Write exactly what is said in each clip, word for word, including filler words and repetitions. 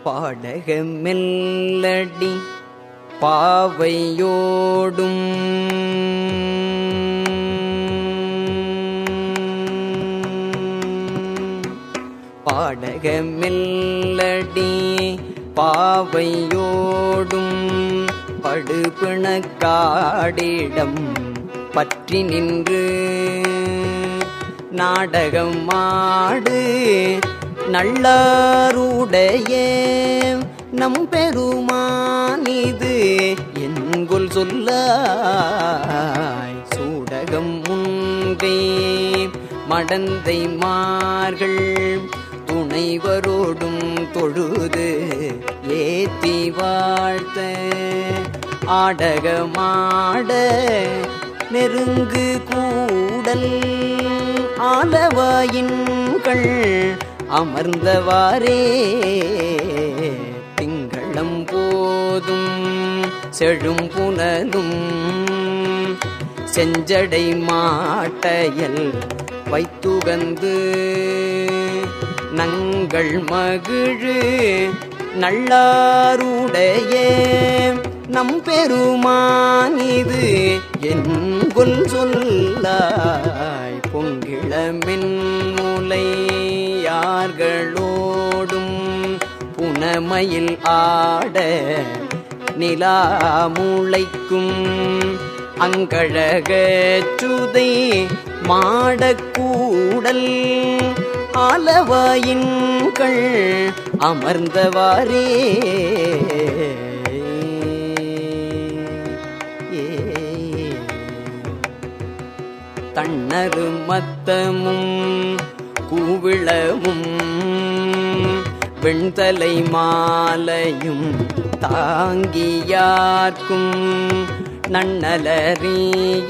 பாடக மெல்லடி பாவையோடும் பாடக மெல்லடி பாவையோடும் படுபிணக்காடிடம் பற்றி நின்று நாடகம் மாடு நல்லாருடைய நம் பெருமானிது என்கொல் சொல்லாய். சூடகம் முன்பே மடந்தை மார்கள் துணைவரோடும் தொழுது ஏத்தி வாழ்த்த ஆடகமாட நெருங்கு கூடல் ஆலவாயின்கள் அமர்ந்தவாறே திங்களம் போதும் செழும் புனலும் செஞ்சடை மாட்டையல் வைத்துகந்து நங்கள் மகிழு நல்லாருடைய நம் பெருமானிது என்கொல் சொல்லாய். பொங்கிளமென் முலையார்களோடும் புனமயில் ஆட நிலாமுளைக்கும் அங்கழகச்சுதை மாடக்கூடல் ஆலவாயின்கள் அமர்ந்தவாறே தண்ணறு மத்தமும் கூவிளமும் வெண்தலை மாலையும் தாங்கியார்க்கும் நன்னலறிய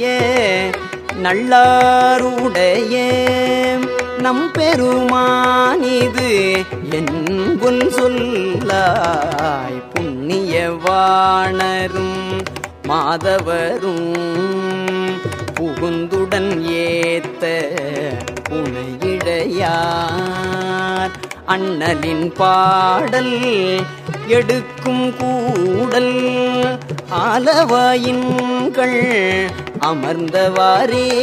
நல்லாருடைய நம் பெருமானிது என்கொல் சொல்லாய். புண்ணிய வாணரும் மாதவரும் புகுந்துடன் ஏத்த புனையிழையார் அண்ணலின் பாடல் எடுக்கும் கூடல் ஆலவாயின்கள் அமர்ந்தவாறே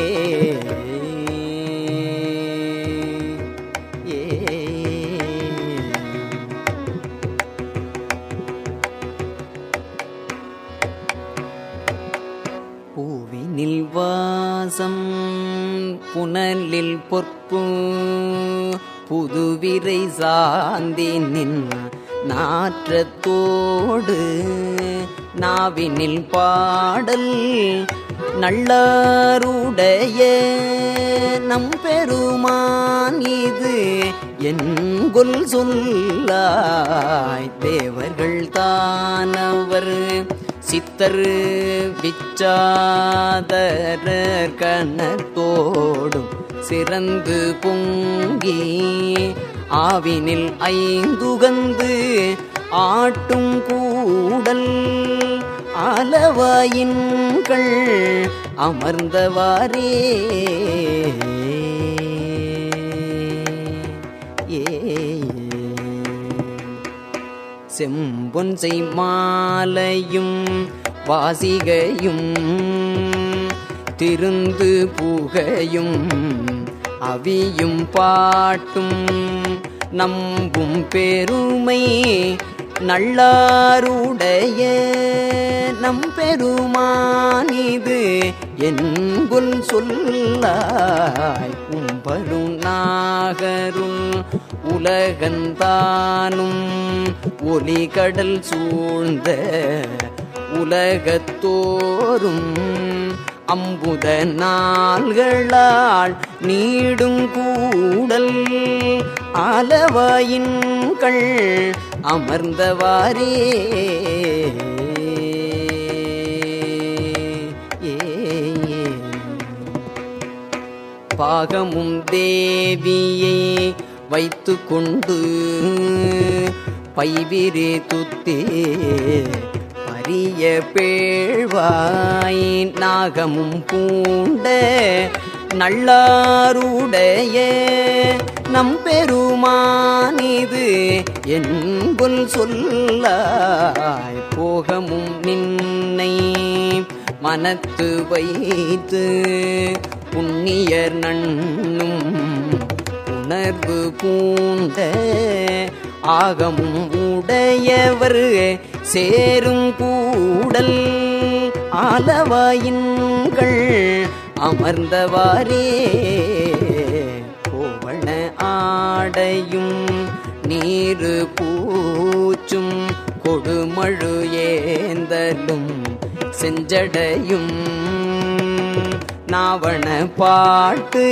பூவினில் வாசம் புனலில் பொற்பு புதுவிரை சாந்தினின் நாற்றத்தோடு நாவினில் பாடல் நல்லாருடைய நம் பெருமானிது என்கொல் சொல்லாய். தேவர்கள் தானவர் சித்தர் விச்சாதரர் கணத்தோடும் சிறந்து பொங்கி ஆவினில் ஐந்துகந்து ஆட்டும் கூடல் ஆலவாயின்கள் அமர்ந்தவாறே ஏ செம்பொன்சை மாலையும் வாசிகையும் திருந்து புகையும் அவியும் பாட்டும் நம்பும் பெருமை நல்லாருடைய நம் பெருமானிது என்கொல் சொல்லாய். கும்பரும் நாகரும் உலகந்தானும் ஒலிகடல் சூழ்ந்த உலகத்தோறும் அம்புத நாள்களால் நீடும் கூடல் ஆலவாயின்கள் அமர்ந்தவாறே பாகமும் தேவியை வைத்து கொண்டு பைவிரே துத்தே பரிய பேழ்வாய் நாகமும் பூண்ட நல்லாருடைய நம் பெருமானிது என்பொல் சொல்லாய் போகமும் நின்னை மனத்து வைத்து புண்ணியர் நண்ணும் உணர்வு பூண்ட ஆகமும் உடையவர் சேரும் கூடல் ஆலவாயின்கள் அமர்ந்தவாறே கோவண ஆடையும் நீரு பூச்சும் கொடுமழு ஏந்தலும் செஞ்சடையும் நாவண பாட்டு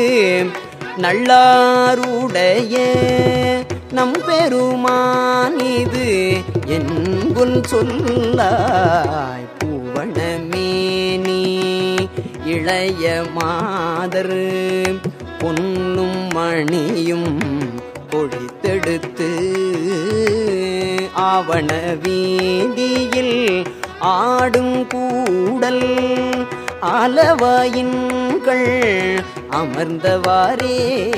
நல்லாருடைய நம் பெருமான் இது என்பொல் சொல்லாய் பூவணமேனி இளைய மாதர் பொன்னும் மணியும் கொழித்தெடுத்து ஆவண வீதியில் ஆடும் கூடல் ஆலவாயின்கள் அமர்ந்தவாறே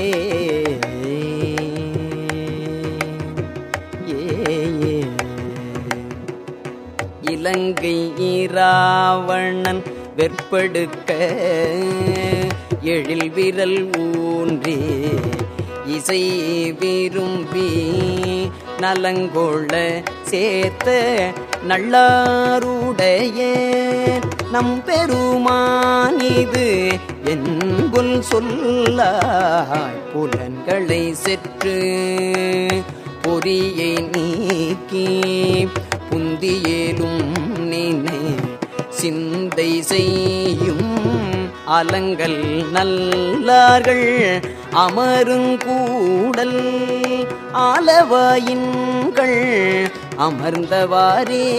இலங்கை இராவணன் வெற்படுக்க எழில் விரல் ஊன்றி இசை விரும்பி நலங்கொள்ள சேர்த்த நல்லாருடைய நம் பெருமான் இது என்பொல் சொல்லாய் புலன்களை செற்று பொறியை நீக்கி புந்தியேலும் நினை சிந்தை செய்யும் அலங்கல் நல்லார்கள் அமருங்கூடல் ஆலவாயின்கள் அமர்ந்தவாறே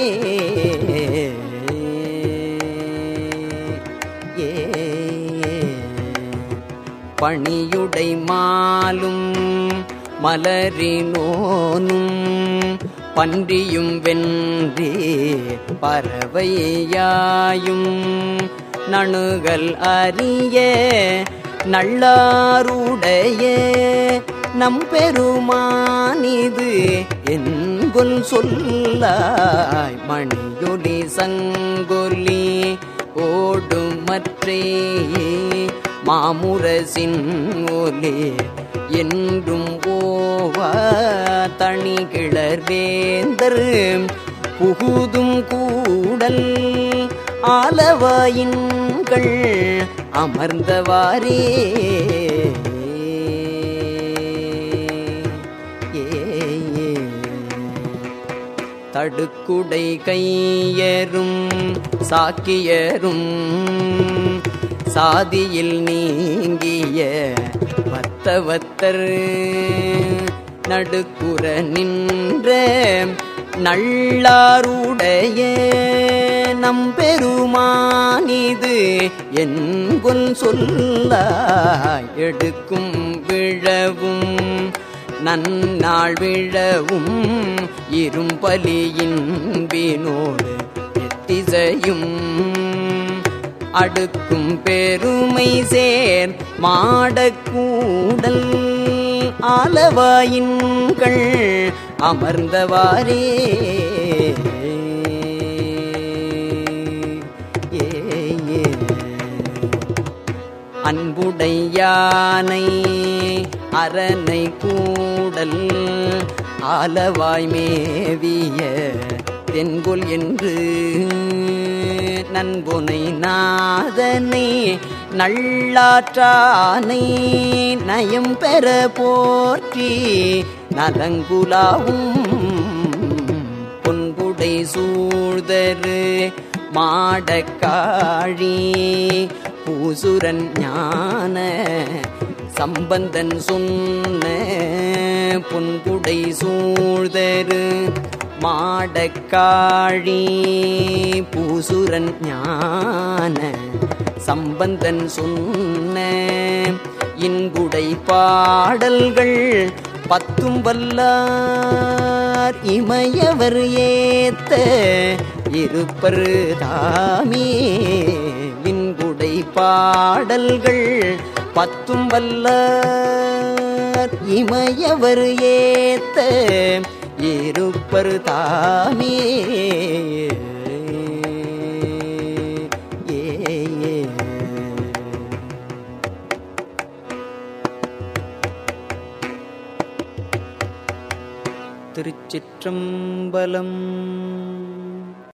பணியுடை மாலும் மலரினோனும் பன்றியும் வென்றே பறவையாயும் நணுகல் அறிய நல்லாருடைய நம் பெருமான் இது என்பொல் சொல்லாய் மணியொலி சங்கொலி ஓடும் மற்றே மாமுரசின் ஒலி என்றும் ஓவா தணிகிளர் வேந்தர் புகுதும் கூடல் ஆலவாயின்கள் அமர்ந்தவாறே தடுக்குடை கையரும் சாக்கியரும் சாதியில் நீங்கிய வத்தவத்தர் நடுக்குற நின்ற நல்லாருடைய நம் பெருமான் இது என்பொல் சொல்லாய் எடுக்கும் விழவும் நன்னாள் விழவும் இரும்பலியின் வினோடு எத்திசையும் அடுக்கும் பெருமை சேர் மாடக்கூடல் ஆலவாயின்கள் அமர்ந்தவாறே அன்புடையானை அரணை கூடல் ஆலவாய் மேவிய தென்கொல் என்று நண்புனை நாதனை நல்லாற்றானை நயம் பெற போற்றி நலங்குலாவும் பொன்புடை சூழ்தரு மாடக்காழி பூசுரன் ஞான சம்பந்தன் சொன்ன பொன்புடை சூழ்தரு மாடக்காழி பூசுரன் ஞான சம்பந்தன் சொன்ன இன்புடை பாடல்கள் பத்தும் வல்லார் இமையவர் ஏத்த இருப்பர் தாமே இன்புடை பாடல்கள் பத்தும் வல்லார் இமையவர் ஏத்த இருப்பரு தாமே. திருச்சிற்றம்பலம்.